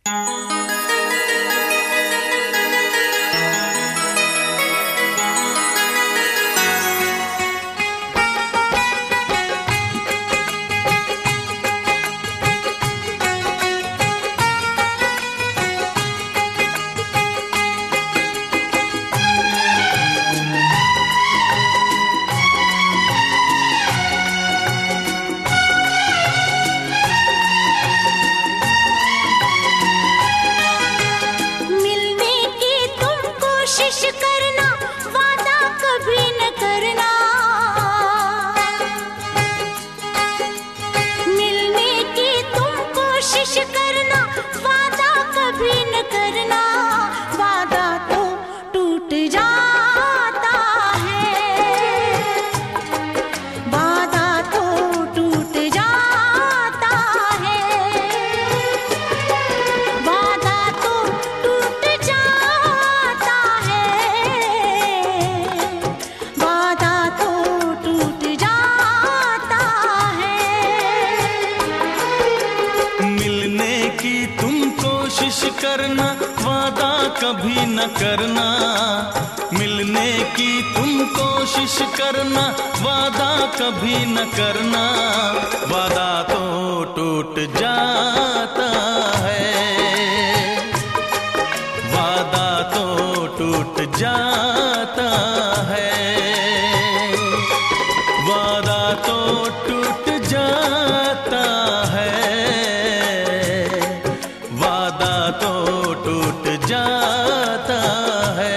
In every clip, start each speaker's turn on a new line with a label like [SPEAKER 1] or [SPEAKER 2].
[SPEAKER 1] करना, वादा कभी न करना। मिलने की तुम कोशिश करना, वादा कभी न करना। वादा तो टूट जाता है, वादा तो टूट जाता है, वादा तो टूट जाता है, वादा तो टूट जाता है।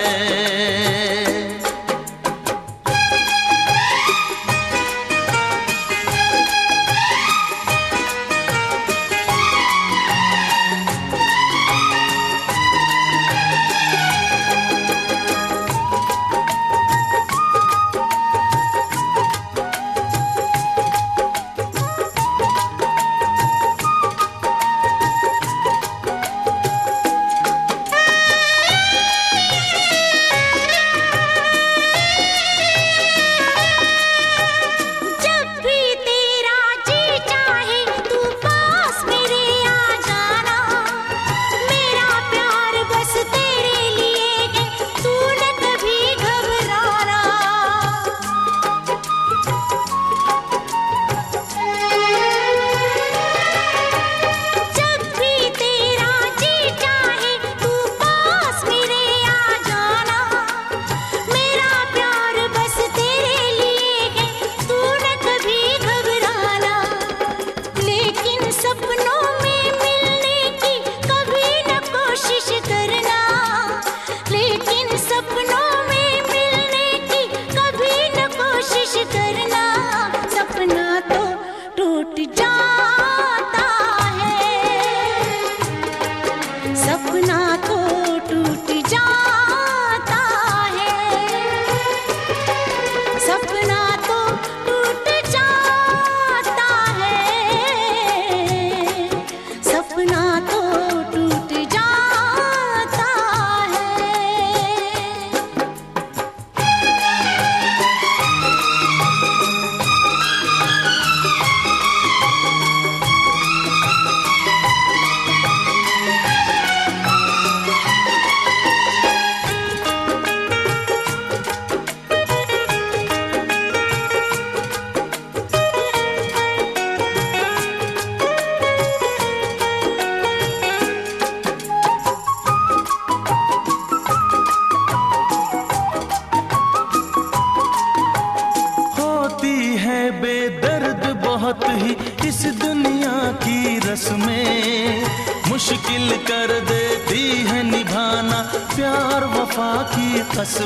[SPEAKER 1] बेदर्द बहुत ही इस दुनिया की रस्में, मुश्किल कर देती है निभाना प्यार वफा की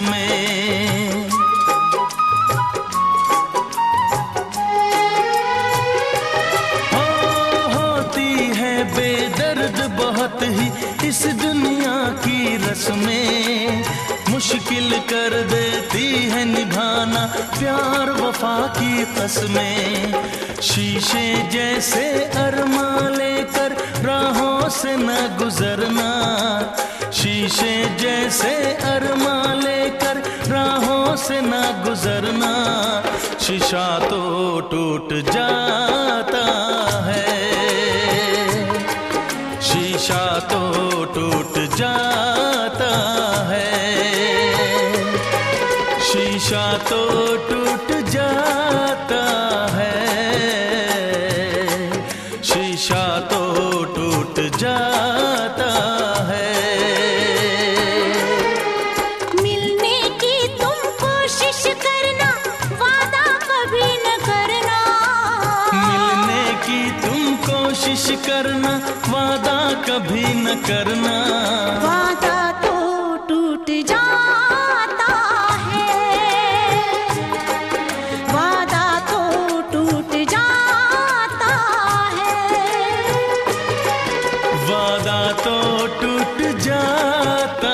[SPEAKER 1] कसमें। होती है बेदर्द बहुत ही इस दुनिया की रस्में, मुश्किल कर देती है निभाना प्यार वफा की कसमें। शीशे जैसे अरमा लेकर राहों से न गुजरना, शीशे जैसे अरमा लेकर राहों से न गुजरना। शीशा तो टूट जाता है, शीशा तो टूट जाता है, शीशा तो टूट जाता है, शीशा तो टूट जाता है।
[SPEAKER 2] मिलने की तुम कोशिश करना, वादा कभी न करना।
[SPEAKER 1] मिलने की तुम कोशिश करना, वादा कभी न करना।
[SPEAKER 2] वादा तो टूट जाता है, वादा तो टूट जाता है,
[SPEAKER 1] वादा तो टूट जाता